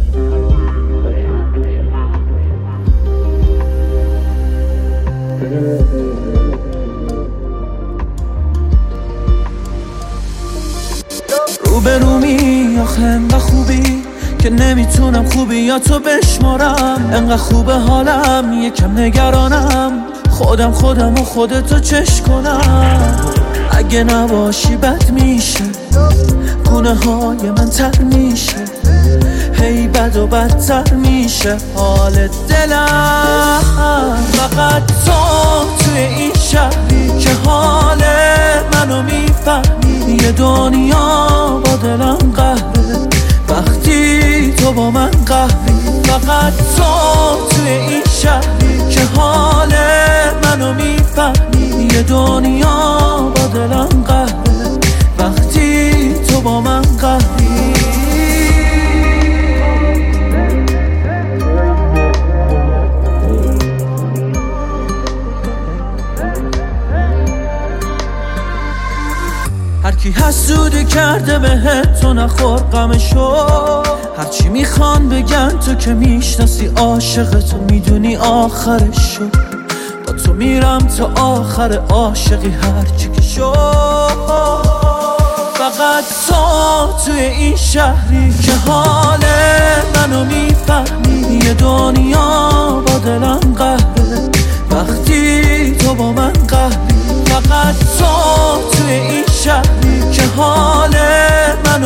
روبرومی آخه انقدر خوبی که نمیتونم خوبیاتو بشمارم. انقدر خوبه حالم یکم نگرانم، خودم و خودتو چش کنم. اگه نباشی بد میشه، گونه های من تر میشه، هی بد و بدتر میشه حال دلم. فقط تو توی این شهری که حال منو میفهمی. یه دنیا با دلم قهره وقتی تو با من قهری. فقط تو توی این شهری که حال منو میفهمی. یه دنیا با دلم قهره وقتی تو با من قهری. هرکی حسودی کرده بهت تو نخور غمشو. هرچی میخوان بگن تو که میشناسی عاشق تو میدونی آخرشو. با تو میرم تا آخر عاشقی هرچی که شو. فقط تو توی این شهری که حال منو میفهمی. یه دنیا با دلم قهره وقتی تو با من قهری. فقط تو توی این شهری که حال